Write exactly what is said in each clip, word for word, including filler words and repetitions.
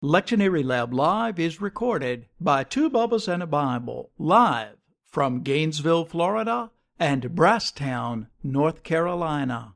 Lectionary Lab Live is recorded by Two Bubbas and a Bible, live from Gainesville, Florida, and Brasstown, North Carolina.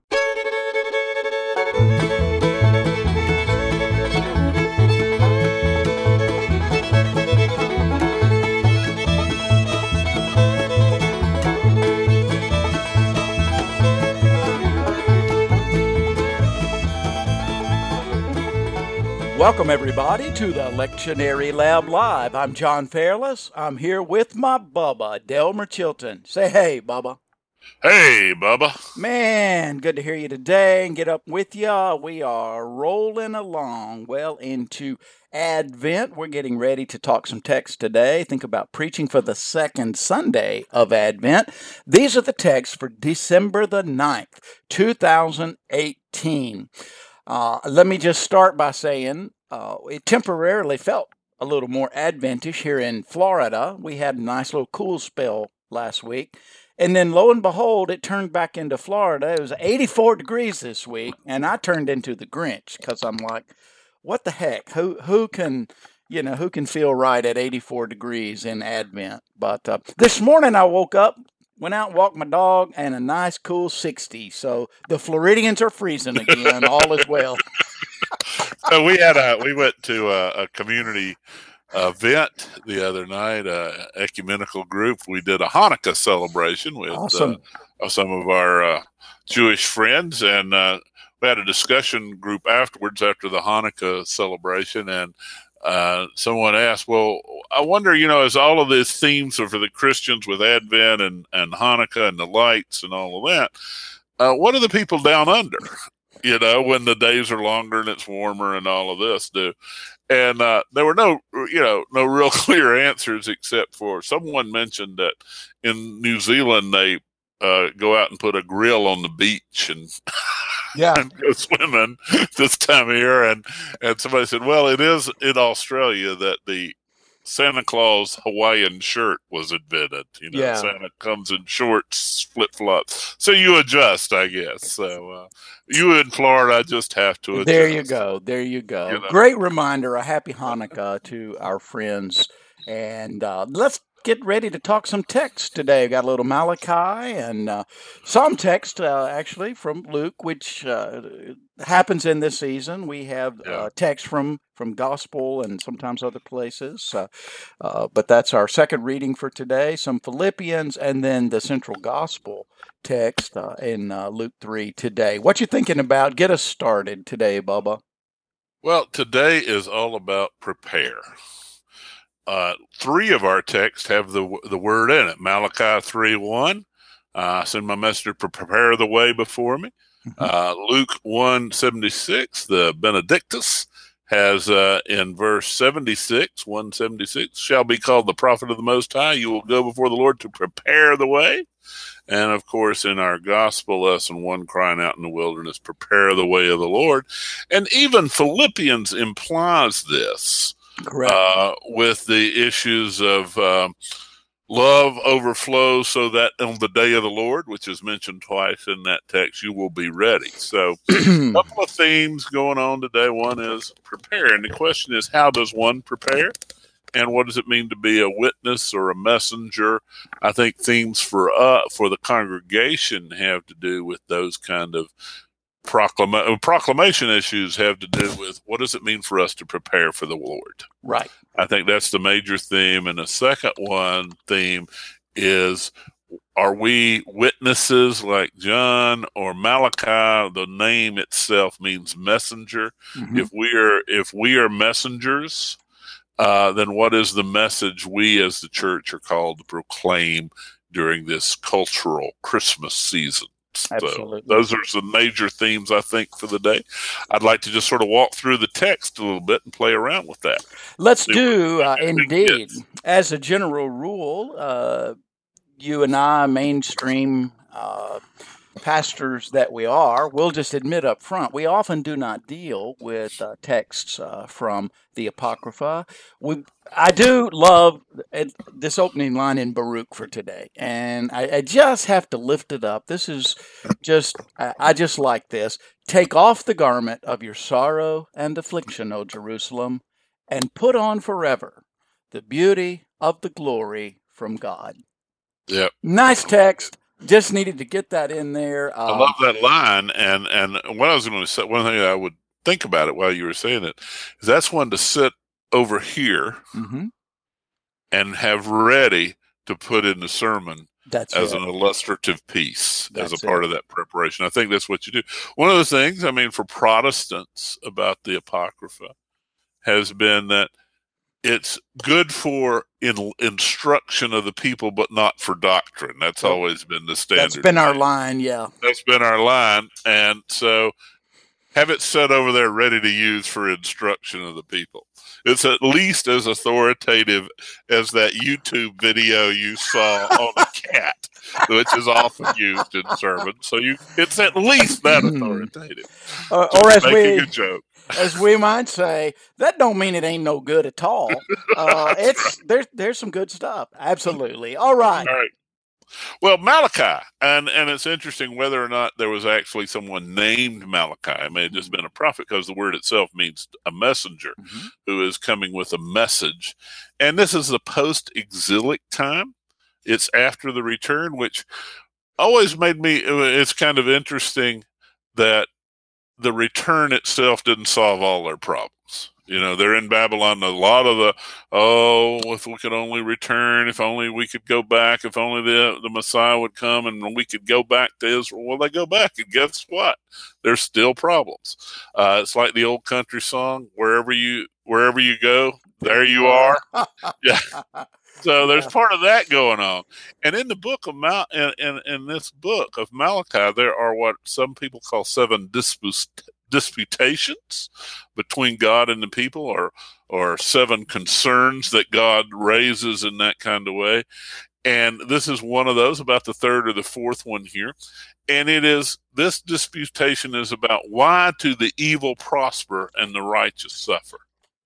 Welcome, everybody, to the Lectionary Lab Live. I'm John Fairless. I'm here with my Bubba, Delmer Chilton. Say hey, Bubba. Hey, Bubba. Man, good to hear you today and get up with you. We are rolling along well into Advent. We're getting ready to talk some text today. Think about preaching for the second Sunday of Advent. These are the texts for December the ninth, two thousand eighteen. Uh, let me just start by saying uh, it temporarily felt a little more Adventish here in Florida. We had a nice little cool spell last week. And then lo and behold, it turned back into Florida. It was eighty-four degrees this week, and I turned into the Grinch because I'm like, what the heck? Who who can, you know, who can feel right at eighty-four degrees in Advent? But uh, this morning I woke up, went out and walked my dog, and a nice cool sixty. So the Floridians are freezing again. All is well. So we had a we went to a, a community event the other night, a ecumenical group. We did a Hanukkah celebration with Awesome. uh, some of our uh, Jewish friends, and uh, we had a discussion group afterwards after the Hanukkah celebration, and Uh, someone asked, well, I wonder, you know, as all of these themes are for the Christians with Advent and, and Hanukkah and the lights and all of that, uh, what do the people down under, you know, when the days are longer and it's warmer and all of this do? And uh, there were no, you know, no real clear answers except for someone mentioned that in New Zealand, they uh, go out and put a grill on the beach and Yeah. and go swimming this time of year. And, and somebody said, well, it is in Australia that the Santa Claus Hawaiian shirt was invented. You know, Yeah. Santa comes in shorts, flip-flops. So you adjust, I guess. So uh, you in Florida just have to adjust. There you go. There you go. You know? Great reminder. A happy Hanukkah to our friends. And uh, let's get ready to talk some text today. We've got a little Malachi and uh, some text, uh, actually, from Luke, which uh, happens in this season. We have Yeah. uh, text from, from Gospel and sometimes other places. Uh, uh, but that's our second reading for today. Some Philippians and then the central Gospel text uh, in uh, Luke three today. What you thinking about? Get us started today, Bubba. Well, today is all about prepare. Uh, three of our texts have the the word in it. Malachi three one, uh, send my messenger to prepare the way before me. Uh, Luke one seventy-six, the Benedictus, has uh, in verse seventy-six, one seventy-six, shall be called the prophet of the Most High. You will go before the Lord to prepare the way. And, of course, in our gospel lesson, one crying out in the wilderness, prepare the way of the Lord. And even Philippians implies this. Correct. Uh, with the issues of uh, love overflows so that on the day of the Lord, which is mentioned twice in that text, you will be ready. So a couple of themes going on today. One is prepare. And the question is, how does one prepare? And what does it mean to be a witness or a messenger? I think themes for uh, for the congregation have to do with those kind of Proclama- proclamation issues have to do with what does it mean for us to prepare for the Lord? Right. I think that's the major theme. And the second one theme is, are we witnesses like John or Malachi? The name itself means messenger. Mm-hmm. If we are, if we are messengers, uh, then what is the message we as the church are called to proclaim during this cultural Christmas season? Absolutely. So those are some major themes, I think, for the day. I'd like to just sort of walk through the text a little bit and play around with that. Let's See do, what uh, we can indeed. get. As a general rule, uh, you and I, mainstream uh, pastors that we are, we'll just admit up front, we often do not deal with uh, texts uh, from the Apocrypha. We, I do love uh, this opening line in Baruch for today, and I, I just have to lift it up. This is just, I, I just like this. Take off the garment of your sorrow and affliction, O Jerusalem, and put on forever the beauty of the glory from God. Yep. Nice text. Just needed to get that in there. Um, I love that line. And, and what I was going to say, one thing I would think about it while you were saying it, is that's one to sit over here mm-hmm. and have ready to put in the sermon that's as it. an illustrative piece, That's as a part it. of that preparation. I think that's what you do. One of the things, I mean, for Protestants about the Apocrypha has been that it's good for in, instruction of the people, but not for doctrine. That's Yep. always been the standard. That's been our line, yeah. That's been our line. And so have it set over there ready to use for instruction of the people. It's at least as authoritative as that YouTube video you saw on a cat, which is often used in sermons. So you, it's at least that authoritative. Uh, or as making we, a joke. as we might say, that don't mean it ain't no good at all. Uh, it's right. there's there's some good stuff. Absolutely. All right. All right. Well, Malachi, and, and it's interesting whether or not there was actually someone named Malachi. It may have just been a prophet, because the word itself means a messenger mm-hmm. who is coming with a message. And this is the post-exilic time. It's after the return, which always made me, it's kind of interesting that the return itself didn't solve all their problems. You know, they're in Babylon. A lot of the, oh, if we could only return, if only we could go back, if only the the Messiah would come and we could go back to Israel. Well, they go back, and guess what? There's still problems. Uh, it's like the old country song, wherever you wherever you go, there you are. Yeah. So there's part of that going on. And in the book of Mal, in, in, in this book of Malachi, there are what some people call seven disputes. disputations between God and the people, or or seven concerns that God raises in that kind of way. And this is one of those, about the third or the fourth one here. And it is, this disputation is about why do the evil prosper and the righteous suffer?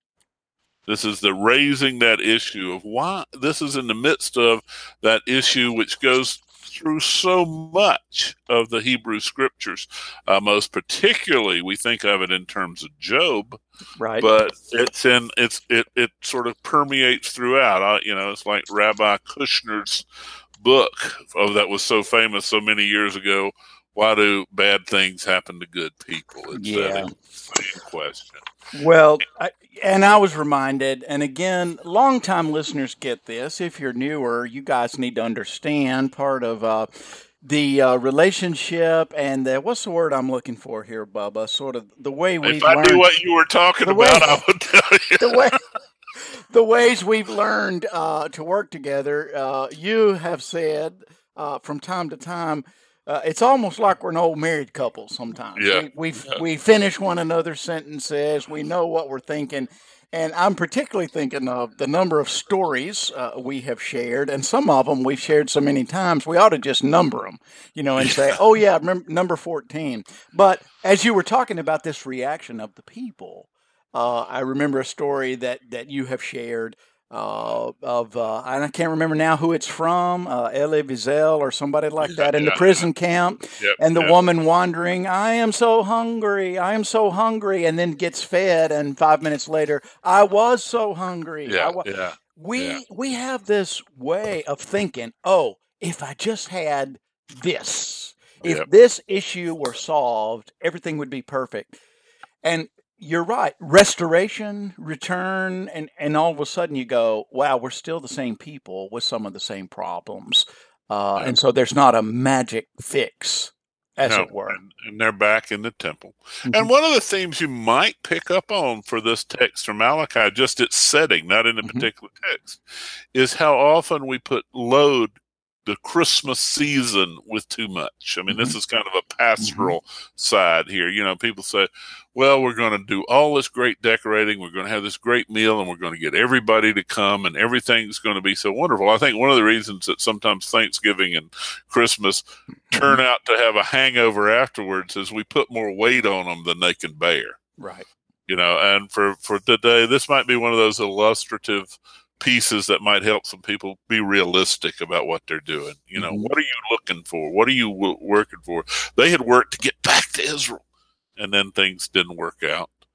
This is the raising that issue of why. This is in the midst of that issue which goes through so much of the Hebrew scriptures. Uh, most particularly, we think of it in terms of Job, right? But it's in it's it it sort of permeates throughout. Uh, you know, it's like Rabbi Kushner's book of that was so famous so many years ago. Why do bad things happen to good people? It's yeah. that same question. Well, I, and I was reminded, and again, longtime listeners get this. If you're newer, you guys need to understand part of uh, the uh, relationship and the, what's the word I'm looking for here, Bubba? Sort of the way we. If I learned, knew what you were talking about, way, I would tell you. The way, the ways we've learned uh, to work together. Uh, you have said uh, from time to time. Uh, it's almost like we're an old married couple sometimes. Yeah. We we yeah. we finish one another's sentences. We know what we're thinking. And I'm particularly thinking of the number of stories uh, we have shared. And some of them we've shared so many times, we ought to just number them, you know, and say, oh, yeah, remember, number fourteen. But as you were talking about this reaction of the people, uh, I remember a story that, that you have shared. Uh, of uh, and I can't remember now who it's from, uh, Elie Wiesel or somebody like that in the prison camp, yep, and the yep. woman wandering, I am so hungry, I am so hungry, and then gets fed, and five minutes later, I was so hungry. Yeah, wa-. yeah, we yeah. we have this way of thinking, oh, if I just had this, if yep. this issue were solved, everything would be perfect. And you're right. Restoration, return, and, and all of a sudden you go, wow, we're still the same people with some of the same problems. Uh, yeah. And so there's not a magic fix, as no, it were. And, and they're back in the temple. Mm-hmm. And one of the themes you might pick up on for this text from Malachi, just its setting, not in a mm-hmm. particular text, is how often we put load the Christmas season with too much. I mean, mm-hmm. this is kind of a pastoral mm-hmm. side here. You know, people say, well, we're going to do all this great decorating. We're going to have this great meal and we're going to get everybody to come and everything's going to be so wonderful. I think one of the reasons that sometimes Thanksgiving and Christmas mm-hmm. turn out to have a hangover afterwards is we put more weight on them than they can bear. Right. You know, and for, for today, this might be one of those illustrative pieces that might help some people be realistic about what they're doing. You know, mm-hmm. what are you looking for? What are you w- working for? They had worked to get back to Israel, and then things didn't work out.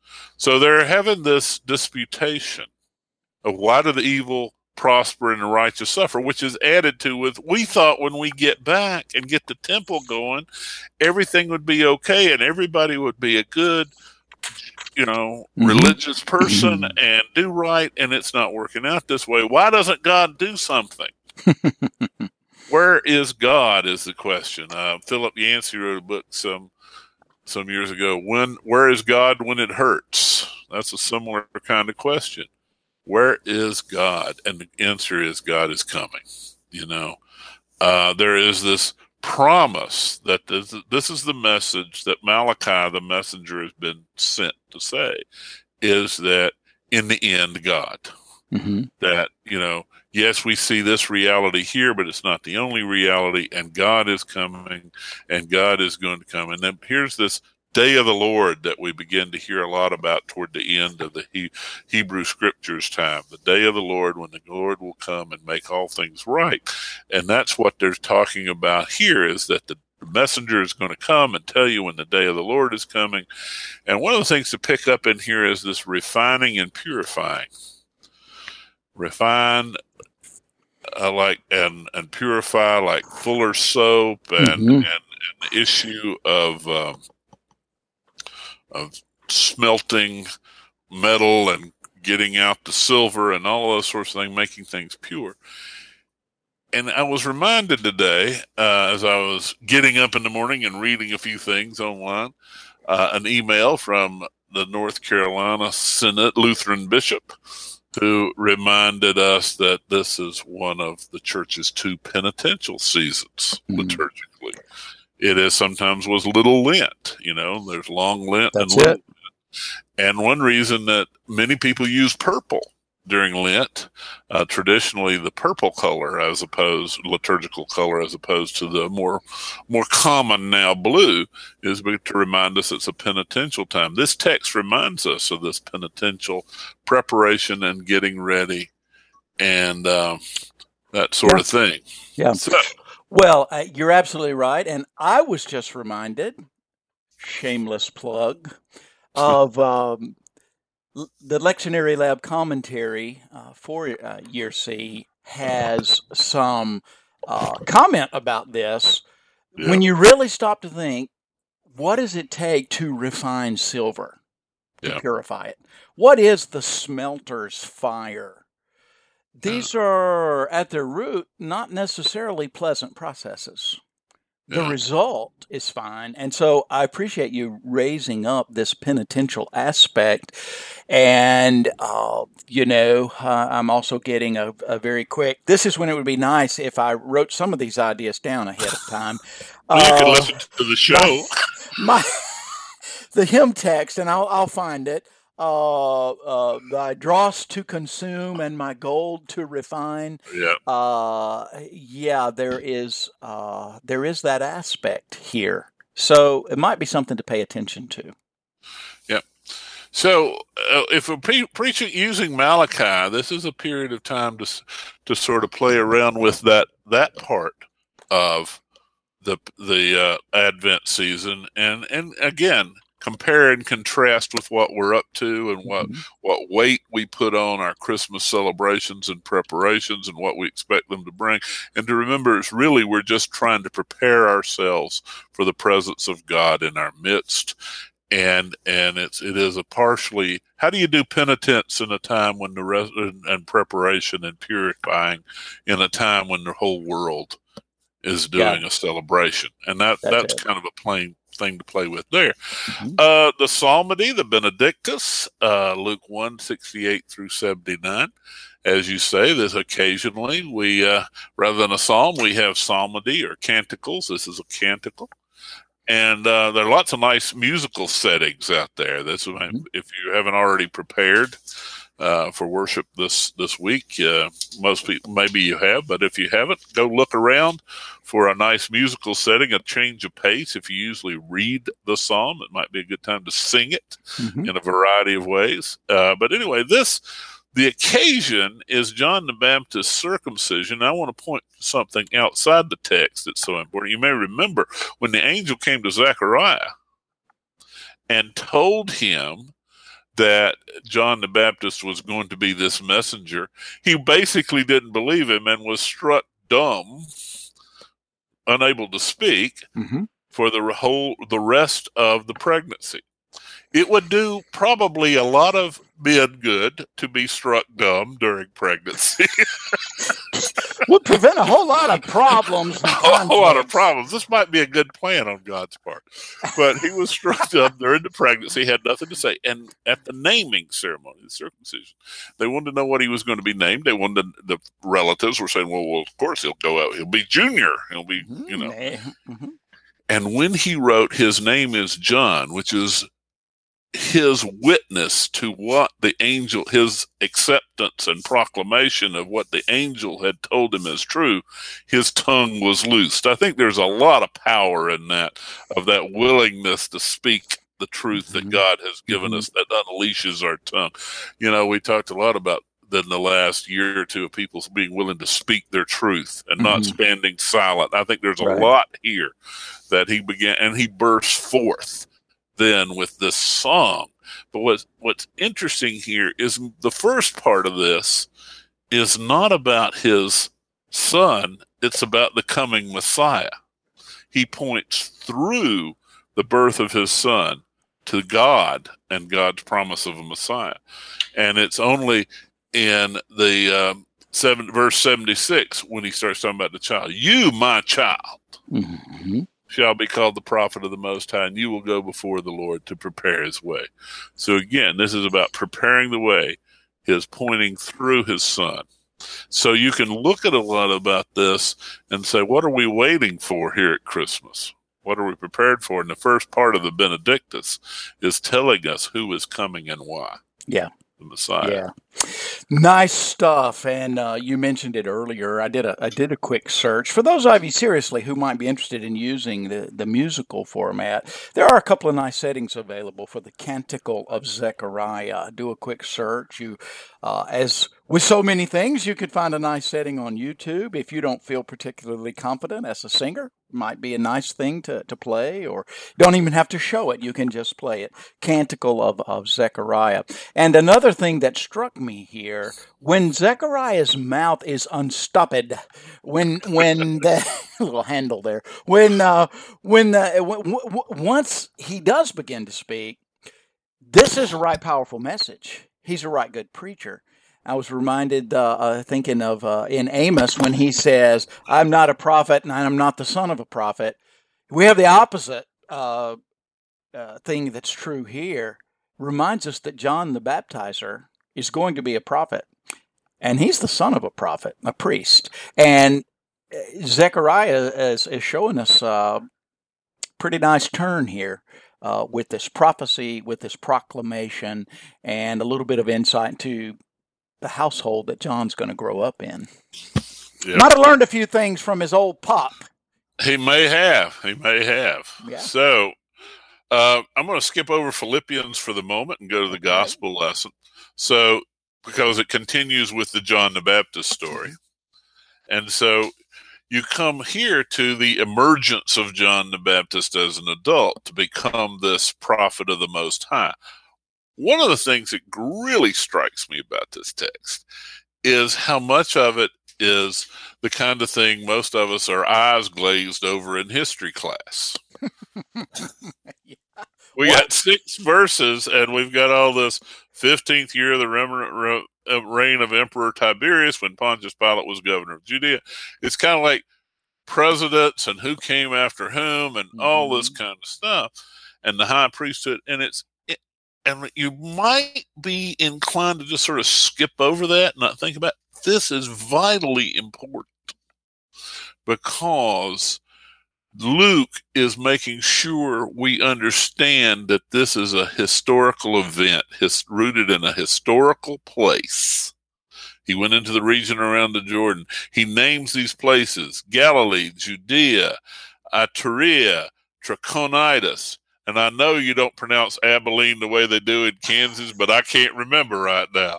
So they're having this disputation of why do the evil prosper and the righteous suffer, which is added to with, we thought when we get back and get the temple going, everything would be okay and everybody would be a good, you know, mm-hmm. religious person mm-hmm. and do right, and it's not working out this way. Why doesn't God do something? Where is God is the question. Uh, Philip Yancey wrote a book some some years ago. When where is God when it hurts? That's a similar kind of question. Where is God? And the answer is God is coming. You know, uh, there is this promise that this, this is the message that Malachi, the messenger, has been sent to say, is that in the end, God. Mm-hmm. That, you know, yes, we see this reality here, but it's not the only reality, and God is coming, and God is going to come. And then here's this day of the Lord that we begin to hear a lot about toward the end of the he- Hebrew Scriptures time, the day of the Lord when the Lord will come and make all things right. And that's what they're talking about here, is that the messenger is going to come and tell you when the day of the Lord is coming. And one of the things to pick up in here is this refining and purifying. Refine uh, like and and purify like Fuller's soap, and, mm-hmm. and, and the issue of um, of smelting metal and getting out the silver and all those sorts of things, making things pure. And I was reminded today, uh, as I was getting up in the morning and reading a few things online, uh, an email from the North Carolina Synod Lutheran bishop, who reminded us that this is one of the church's two penitential seasons mm. liturgically. It is sometimes was Little Lent, you know, there's Long Lent That's and Little it. Lent. And one reason that many people use purple during Lent, uh, traditionally the purple color as opposed, liturgical color as opposed to the more more common now blue, is to remind us it's a penitential time. This text reminds us of this penitential preparation and getting ready and uh, that sort yeah. of thing. Yeah. So, well, uh, you're absolutely right. And I was just reminded, shameless plug, of um, the Lectionary Lab commentary uh, for uh, Year C has some uh, comment about this. Yeah. When you really stop to think, what does it take to refine silver, to yeah. purify it? What is the smelter's fire? These are, at their root, not necessarily pleasant processes. The yeah. result is fine. And so I appreciate you raising up this penitential aspect. And, uh, you know, uh, I'm also getting a, a very quick, this is when it would be nice if I wrote some of these ideas down ahead of time. well, you uh, can listen to the show. My, my, the hymn text, and I'll, I'll find it. Uh, uh, thy dross to consume and my gold to refine. Yeah. Uh, yeah, there is, uh, there is that aspect here. So it might be something to pay attention to. Yeah. So uh, if we're pre- preaching using Malachi, this is a period of time to to sort of play around with that that part of the the uh, Advent season, and and again, compare and contrast with what we're up to and what, mm-hmm. what weight we put on our Christmas celebrations and preparations and what we expect them to bring. And to remember, it's really, we're just trying to prepare ourselves for the presence of God in our midst. And, and it's, it is a partially, how do you do penitence in a time when the rest and, and preparation and purifying in a time when the whole world is doing yeah. a celebration? And that, that's, that's kind of a plain thing to play with there. Mm-hmm. Uh, the Psalmody, the Benedictus, uh, Luke one, sixty-eight through seventy-nine. As you say, there's occasionally we, uh, rather than a psalm, we have psalmody or canticles. This is a canticle. And uh, there are lots of nice musical settings out there. This, mm-hmm. if you haven't already prepared uh, for worship this this week, uh, most people, maybe you have, but if you haven't, go look around for a nice musical setting, a change of pace. If you usually read the psalm, it might be a good time to sing it mm-hmm. in a variety of ways. Uh, but anyway, this the occasion is John the Baptist's circumcision. I want to point to something outside the text that's so important. You may remember when the angel came to Zechariah and told him that John the Baptist was going to be this messenger, he basically didn't believe him and was struck dumb, unable to speak mm-hmm. for the whole the rest of the pregnancy. It would do probably a lot of men good to be struck dumb during pregnancy. Would prevent a whole lot of problems. A whole lot of problems. This might be a good plan on God's part. But he was struck dumb during the pregnancy. He had nothing to say. And at the naming ceremony, the circumcision, they wanted to know what he was going to be named. They wanted to, the relatives were saying, well, well, of course he'll go out. He'll be Junior. He'll be, mm-hmm. you know. Mm-hmm. And when he wrote, his name is John, which is his witness to what the angel, his acceptance and proclamation of what the angel had told him is true, his tongue was loosed. I think there's a lot of power in that, of that willingness to speak the truth that God has given mm-hmm. us, that unleashes our tongue. You know, we talked a lot about in the last year or two of people being willing to speak their truth and not mm-hmm. standing silent. I think there's a right. lot here that he began, and he burst forth then with this song. But what's, what's interesting here is the first part of this is not about his son. It's about the coming Messiah. He points through the birth of his son to God and God's promise of a Messiah. And it's only in the um, seven, verse seventy-six when he starts talking about the child. You, my child, mm-hmm. shall be called the prophet of the Most High, and you will go before the Lord to prepare his way. So again, this is about preparing the way, his pointing through his son. So you can look at a lot about this and say, what are we waiting for here at Christmas? What are we prepared for? And the first part of the Benedictus is telling us who is coming and why. Yeah. The Messiah. Yeah. Nice stuff. And uh, you mentioned it earlier. I did a I did a quick search. For those of you, seriously, who might be interested in using the, the musical format, there are a couple of nice settings available for the Canticle of Zechariah. Do a quick search. You, uh, as with so many things, you could find a nice setting on YouTube. If you don't feel particularly confident as a singer, might be a nice thing to, to play, or don't even have to show it. You can just play it. Canticle of, of Zechariah. And another thing that struck me here, when Zechariah's mouth is unstopped, when when the little handle there, when uh, when the w- w- once he does begin to speak, this is a right powerful message. He's a right good preacher. I was reminded, uh, uh, thinking of uh, in Amos when he says, I'm not a prophet and I'm not the son of a prophet. We have the opposite uh, uh, thing that's true here. Reminds us that John the Baptizer is going to be a prophet. And he's the son of a prophet, a priest. And Zechariah is, is showing us a pretty nice turn here. Uh, with this prophecy, with this proclamation, and a little bit of insight into the household that John's going to grow up in. Yep. Might have learned a few things from his old pop. He may have. He may have. Yeah. So uh, I'm going to skip over Philippians for the moment and go to the okay. gospel lesson. So because it continues with the John the Baptist story. And so you come here to the emergence of John the Baptist as an adult to become this prophet of the Most High. One of the things that really strikes me about this text is how much of it is the kind of thing most of us are eyes glazed over in history class. yeah. We what? got six verses, and we've got all this fifteenth year of the reign of Emperor Tiberius when Pontius Pilate was governor of Judea. It's kind of like presidents and who came after whom and mm-hmm. all this kind of stuff, and the high priesthood. And it's it, and you might be inclined to just sort of skip over that and not think about it. This is vitally important because Luke is making sure we understand that this is a historical event, his, rooted in a historical place. He went into the region around the Jordan. He names these places: Galilee, Judea, Iturea, Trachonitis. And I know you don't pronounce Abilene the way they do in Kansas, but I can't remember right now.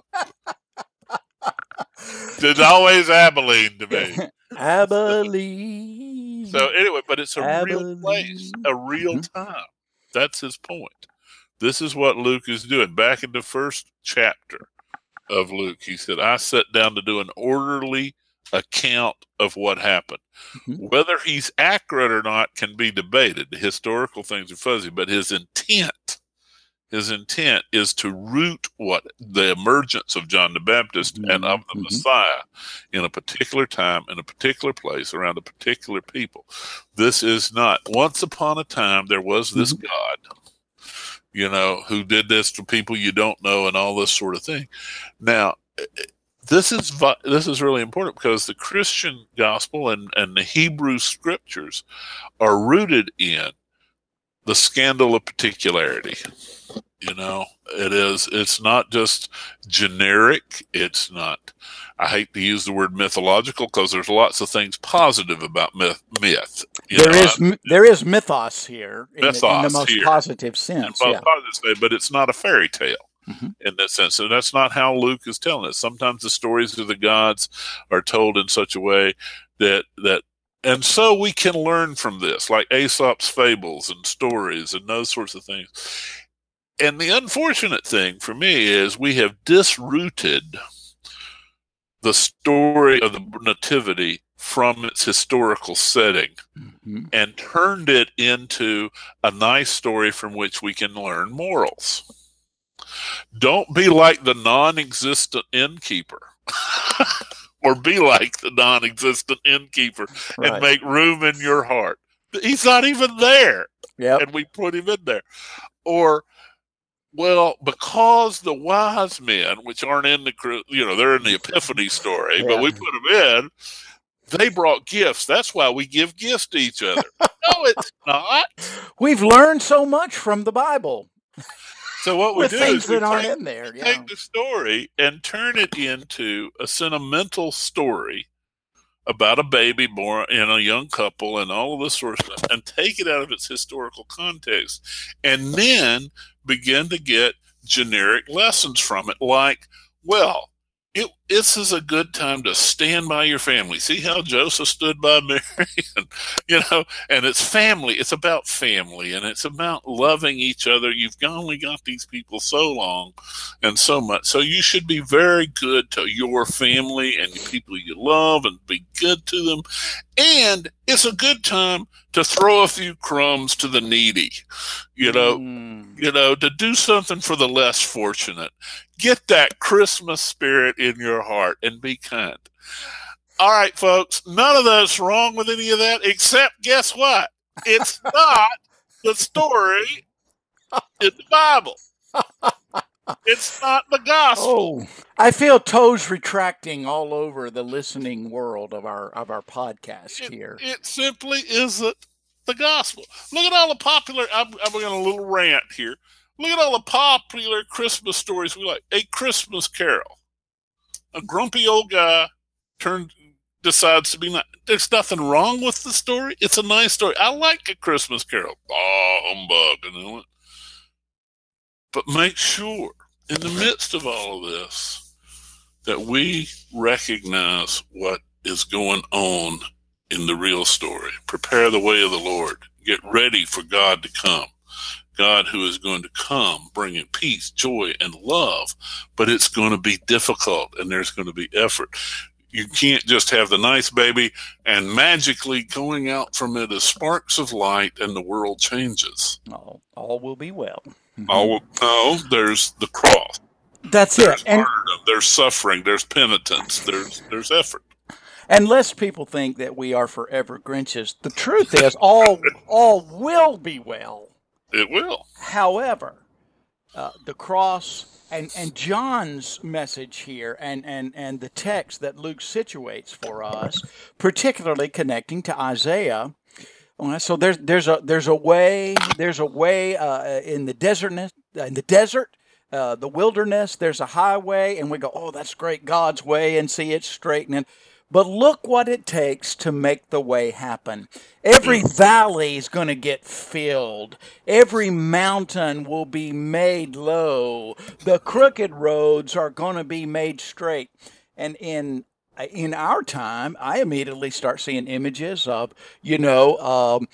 It's always Abilene to me. Abilene. So anyway, but it's a Abilene. real place, a real time. That's his point. This is what Luke is doing. Back in the first chapter of Luke, he said, I sat down to do an orderly account of what happened. Mm-hmm. Whether he's accurate or not can be debated. The historical things are fuzzy, but his intent, his intent is to root what the emergence of John the Baptist mm-hmm. and of the mm-hmm. Messiah in a particular time, in a particular place, around a particular people. This is not, once upon a time, there was this mm-hmm. God, you know, who did this to people you don't know and all this sort of thing. Now, this is this is really important because the Christian gospel and, and the Hebrew scriptures are rooted in the scandal of particularity. You know, it is, it's not just generic. It's not, I hate to use the word mythological because there's lots of things positive about myth. myth there know, is I, there is mythos here in, mythos the, in the most here, positive sense. In yeah. positive, but it's not a fairy tale. Mm-hmm. In that sense. And that's not how Luke is telling us. Sometimes the stories of the gods are told in such a way that, that, and so we can learn from this, like Aesop's fables and stories and those sorts of things. And the unfortunate thing for me is we have disrooted the story of the Nativity from its historical setting mm-hmm. and turned it into a nice story from which we can learn morals. Don't be like the non-existent innkeeper or be like the non-existent innkeeper right. and make room in your heart. He's not even there. Yep. And we put him in there. Or, well, because the wise men, which aren't in the, you know, they're in the Epiphany story, yeah. but we put them in, they brought gifts. That's why we give gifts to each other. No, it's not. We've learned so much from the Bible. So what we With do things is we that aren't take, in there, we yeah. take the story and turn it into a sentimental story about a baby born in a young couple and all of this sort of stuff, and take it out of its historical context, and then begin to get generic lessons from it, like, well, it, this is a good time to stand by your family. See how Joseph stood by Mary? and, you know, and it's family. It's about family, and it's about loving each other. You've only got these people so long and so much. So you should be very good to your family and the people you love and be good to them. And it's a good time to throw a few crumbs to the needy, you know, mm. you know, to do something for the less fortunate. Get that Christmas spirit in your heart and be kind. All right, folks, none of that's wrong with any of that, except guess what? It's not the story in the Bible. It's not the gospel. Oh, I feel toes retracting all over the listening world of our of our podcast it, here. It simply isn't the gospel. Look at all the popular, I'm, I'm going a little rant here. Look at all the popular Christmas stories we like. A Christmas Carol. A grumpy old guy turned decides to be nice. There's nothing wrong with the story. It's a nice story. I like A Christmas Carol. Oh, humbug, you know it. But make sure, in the midst of all of this, that we recognize what is going on in the real story. Prepare the way of the Lord. Get ready for God to come. God who is going to come bringing peace, joy, and love. But it's going to be difficult, and there's going to be effort. You can't just have the nice baby and magically going out from it as sparks of light and the world changes. All, all will be well. Mm-hmm. All, no, there's the cross. That's there's it. And martyrdom, there's suffering, there's penitence, there's there's effort. Unless people think that we are forever Grinches, the truth is all all will be well. It will. However, uh, the cross and, and John's message here and, and, and the text that Luke situates for us, particularly connecting to Isaiah. So there's there's a there's a way there's a way uh, in the desertness in the desert. Uh, the wilderness, there's a highway, and we go, oh, that's great, God's way, and see it straightening. But look what it takes to make the way happen. Every valley is going to get filled. Every mountain will be made low. The crooked roads are going to be made straight. And in in our time, I immediately start seeing images of, you know, um,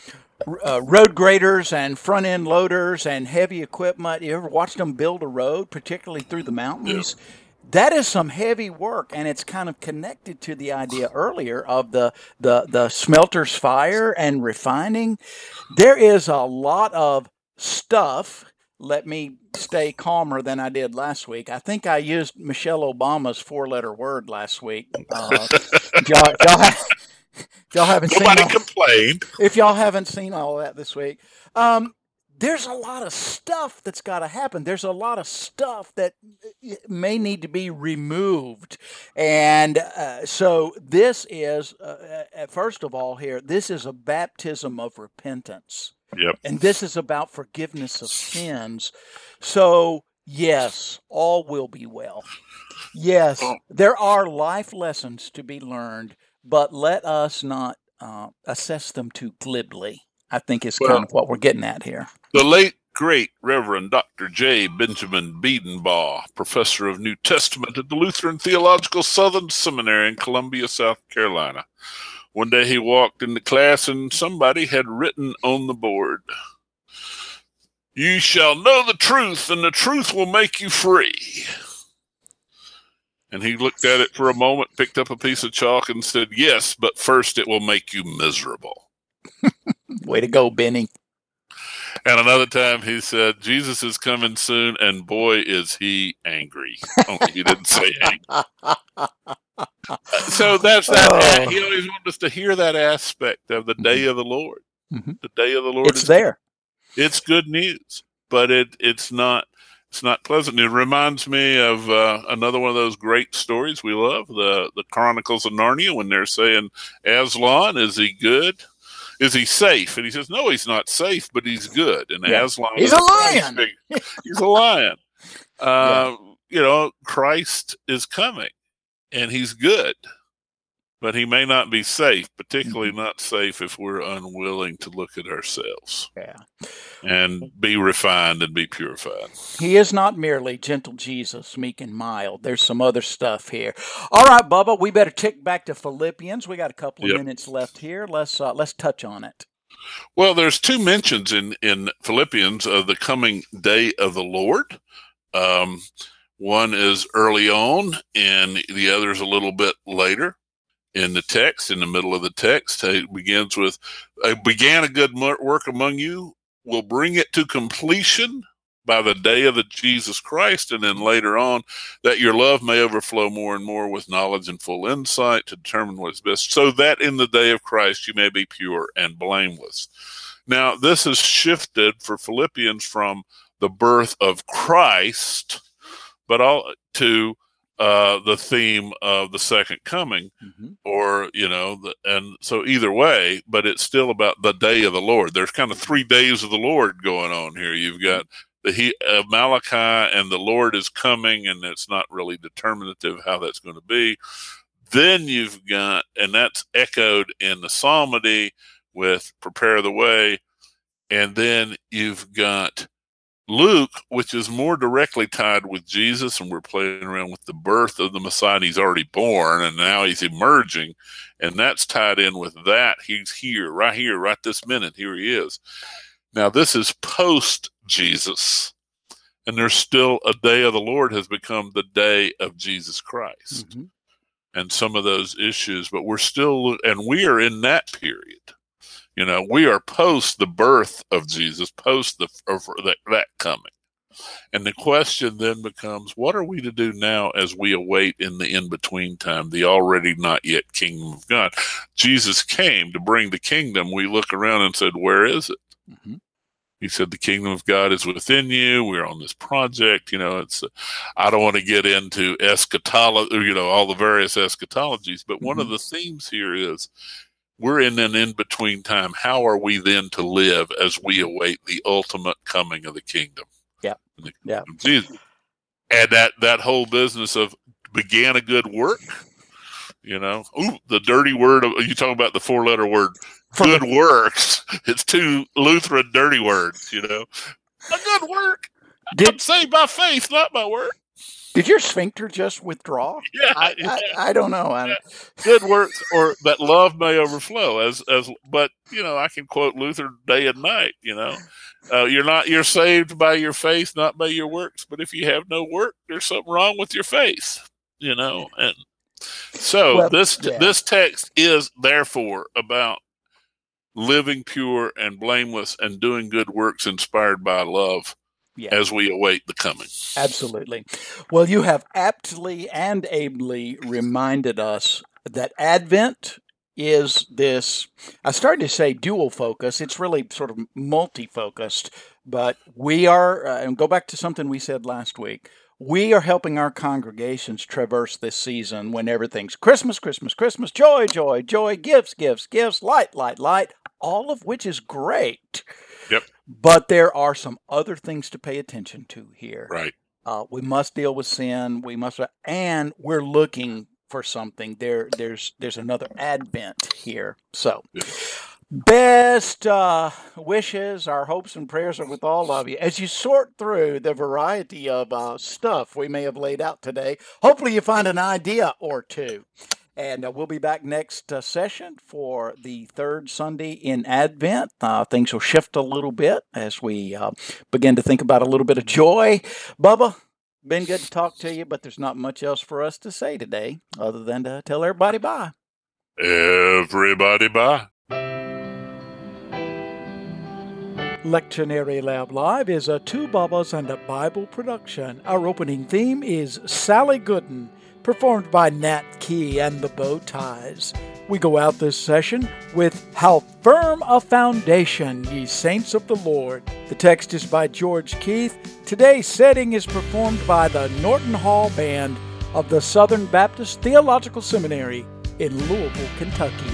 uh, road graders and front end loaders and heavy equipment. You ever watched them build a road, particularly through the Yeah. mountains? That is some heavy work, and it's kind of connected to the idea earlier of the the the smelter's fire and refining. There is a lot of stuff. Let me stay calmer than I did last week. I think I used Michelle Obama's four-letter word last week. Uh, if y'all, if y'all, ha- if y'all haven't seen Nobody all, complained. if y'all haven't seen all that this week, um, there's a lot of stuff that's got to happen. There's a lot of stuff that uh, may need to be removed. And uh, so this is, uh, uh, first of all, here, this is a baptism of repentance. Yep. And this is about forgiveness of sins. So, yes, all will be well. Yes, Oh. there are life lessons to be learned, but let us not uh, assess them too glibly, I think is Well, kind of what we're getting at here. The late, great Reverend Doctor J. Benjamin Biedenbaugh, professor of New Testament at the Lutheran Theological Southern Seminary in Columbia, South Carolina. One day he walked into class and somebody had written on the board, "You shall know the truth, and the truth will make you free." And he looked at it for a moment, picked up a piece of chalk and said, "Yes, but first it will make you miserable." Way to go, Benny. And another time he said, "Jesus is coming soon, and boy, is he angry." Only he didn't say angry. So that's that. Oh. He always wanted us to hear that aspect of the day of the Lord. Mm-hmm. The day of the Lord It's is there. It's good news, but it it's not it's not pleasant. It reminds me of uh, another one of those great stories we love, the the Chronicles of Narnia, when they're saying, "Aslan, is he good? Is he safe?" And he says, "No, he's not safe, but he's good." And Yeah. Aslan, He's is a lion. Christ, he's a lion. Uh, Yeah. You know, Christ is coming, and he's good, but he may not be safe, particularly Mhm. not safe if we're unwilling to look at ourselves Yeah. and be refined and be purified. He is not merely gentle Jesus, meek and mild. There's some other stuff here. All right, Bubba, we better tick back to Philippians. We got a couple of Yep. minutes left here. Let's uh, let's touch on it. Well, there's two mentions in, in Philippians of the coming day of the Lord. Um, one is early on, and the other is a little bit later in the text, in the middle of the text. It begins with, "I began a good work among you, will bring it to completion by the day of the Jesus Christ," and then later on, "that your love may overflow more and more with knowledge and full insight to determine what is best, so that in the day of Christ you may be pure and blameless." Now, this has shifted for Philippians from the birth of Christ, but all to uh, the theme of the second coming, Mhm. or, you know, the, and so either way, but it's still about the day of the Lord. There's kind of three days of the Lord going on here. You've got the he, uh, Malachi, and the Lord is coming, and it's not really determinative how that's going to be. Then you've got, and that's echoed in the psalmody with "prepare the way," and then you've got Luke, which is more directly tied with Jesus, and we're playing around with the birth of the Messiah. He's already born, and now he's emerging, and that's tied in with that. He's here, right here, right this minute. Here he is. Now, this is post-Jesus, and there's still a day of the Lord has become the day of Jesus Christ, Mhm. and some of those issues, but we're still, and we are in that period. You know, we are post the birth of Jesus, post the of that, that coming. And the question then becomes, what are we to do now as we await in the in-between time, the already not yet kingdom of God? Jesus came to bring the kingdom. We look around and said, where is it? Mhm. He said, the kingdom of God is within you. We're on this project. You know, it's, uh, I don't want to get into eschatology, you know, all the various eschatologies, but one Mhm. of the themes here is, we're in an in-between time. How are we then to live as we await the ultimate coming of the kingdom? Yeah. The Yeah. of Jesus. And that, that whole business of began a good work, you know, ooh, the dirty word, of, you talk about the four-letter word, good works. It's two Lutheran dirty words, you know. A good work. Did I'm saved by faith, not by work. Did your sphincter just withdraw? Yeah, I, yeah. I, I don't know. I, Good works, or that love may overflow. As as, but you know, I can quote Luther day and night. You know, uh, you're not you're saved by your faith, not by your works. But if you have no work, there's something wrong with your faith. You know, and so Well, this yeah. this text is therefore about living pure and blameless and doing good works inspired by love. Yeah. As we await the coming. Absolutely. Well, you have aptly and ably reminded us that Advent is this, I started to say dual focus. It's really sort of multi-focused, but we are, uh, and go back to something we said last week, we are helping our congregations traverse this season when everything's Christmas, Christmas, Christmas, joy, joy, joy, gifts, gifts, gifts, light, light, light, all of which is great. Yep. But there are some other things to pay attention to here. Right. Uh, we must deal with sin. We must, and we're looking for something. There, there's, there's another Advent here. So, yeah. Best uh, wishes, our hopes and prayers are with all of you as you sort through the variety of uh, stuff we may have laid out today. Hopefully, you find an idea or two. And uh, we'll be back next uh, session for the third Sunday in Advent. Uh, things will shift a little bit as we uh, begin to think about a little bit of joy. Bubba, been good to talk to you, but there's not much else for us to say today other than to tell everybody bye. Everybody bye. Lectionary Lab Live is a Two Bubbas and a Bible production. Our opening theme is Sally Gooden, performed by Nat Key and the Bow Ties. We go out this session with How Firm a Foundation, Ye Saints of the Lord. The text is by George Keith. Today's setting is performed by the Norton Hall Band of the Southern Baptist Theological Seminary in Louisville, Kentucky.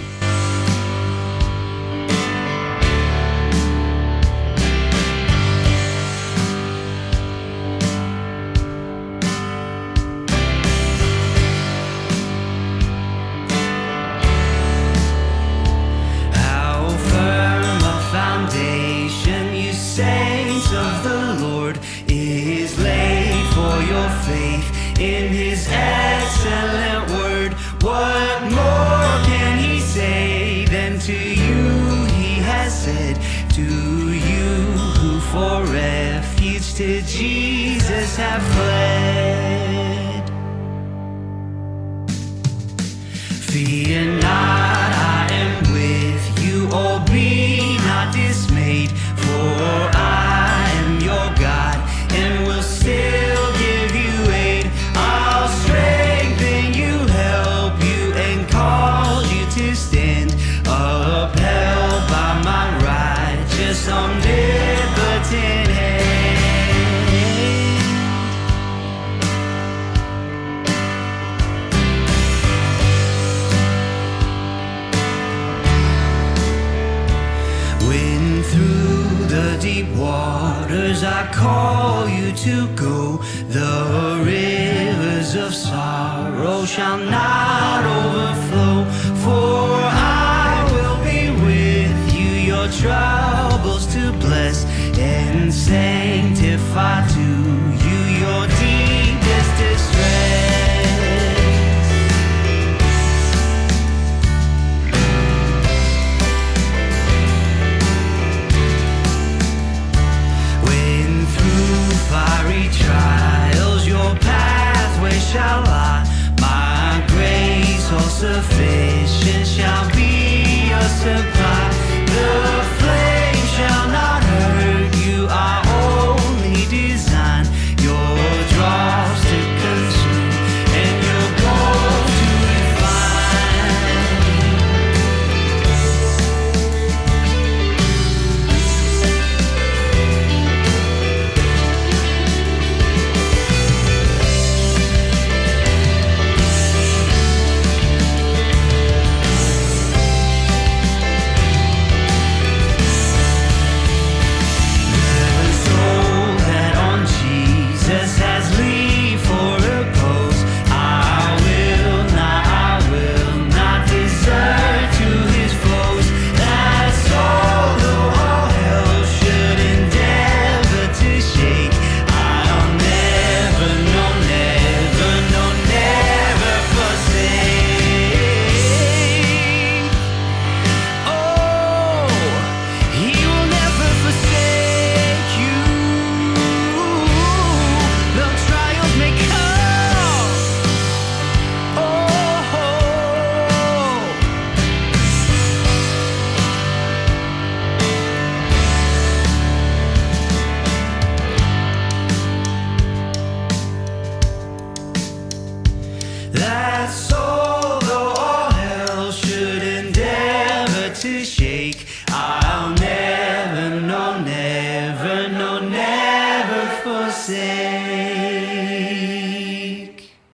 In his excellent word, what more can he say than to you he has said? To you who for refuge to Jesus have fled. Fear not, I am with you, oh be not dismayed, for I am your God and will still give you aid. I'll strengthen you, help you, and cause you to stand, upheld by my righteous, omnipotent hand. When through the deep waters I call you to go, the rivers of sorrow shall not overflow, for I will be with you, your troubles to bless and sanctify to you your deepest distress. When through fiery trials your pathway shall lie, my grace all sufficient shall be your supply. The flame shall not hurt you, I only design your dross to consume and your gold to refine. That's